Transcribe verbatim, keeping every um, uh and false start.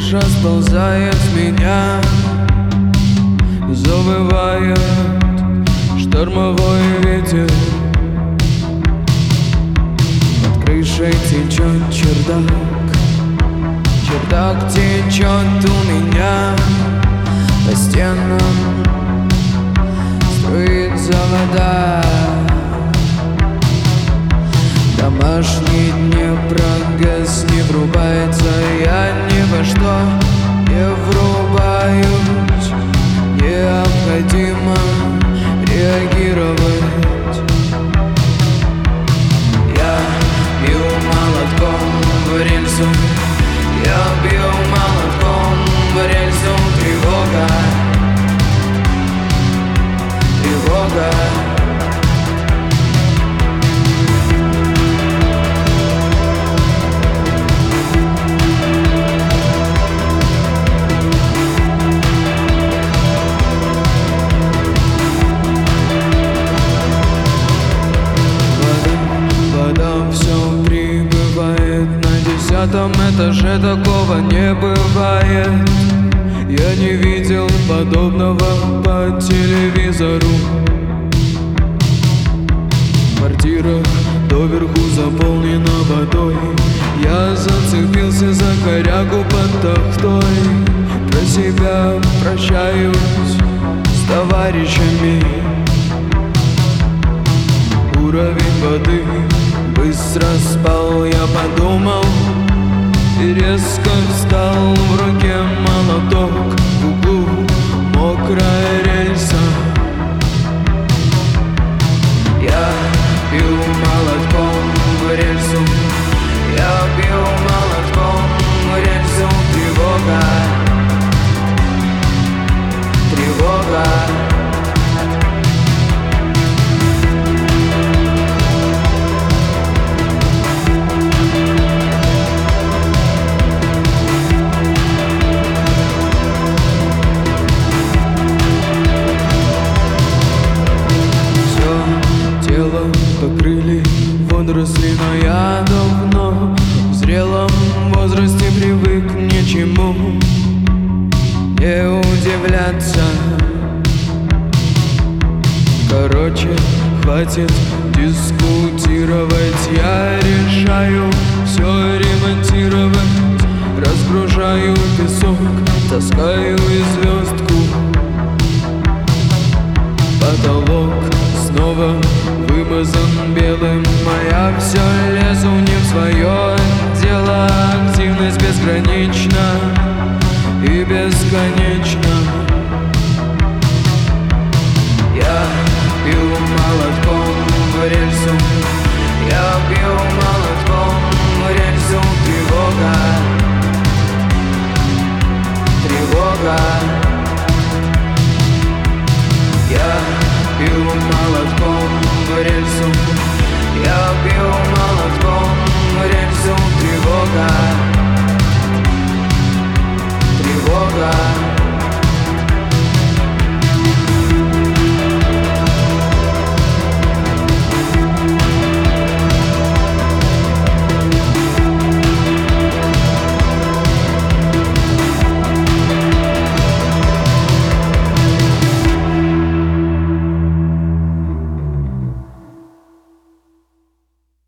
Душа сползает с меня, завывает штормовой ветер. Под крышей течет чердак, чердак течет у меня. По стенам струится вода. Домашний Днепр газ не врубается. Я ни во что не врубаюсь. Необходимо реагировать. Я бью молотком в рельсу. Я бью молотком в рельсу. Тревога, тревога. Все прибывает на десятом этаже, такого не бывает. Я не видел подобного по телевизору. Квартира доверху заполнена водой. Я зацепился за корягу под тахтой. Про себя прощаюсь с товарищами. Уровень воды быстро спал, я подумал и резко встал. В руке молоток, в углу мокрая рельса. Я бью молотком в рельсу. Я бью молотком в рельсу. Тревога, тревога. Покрыли водоросли, но я давно в зрелом возрасте привык ни к чему не удивляться. Короче, хватит дискутировать. Я решаю все ремонтировать. Разгружаю песок, таскаю и звездку. Потолок снова вымазан белым, а я все лезу не в свое дело. Активность безгранична.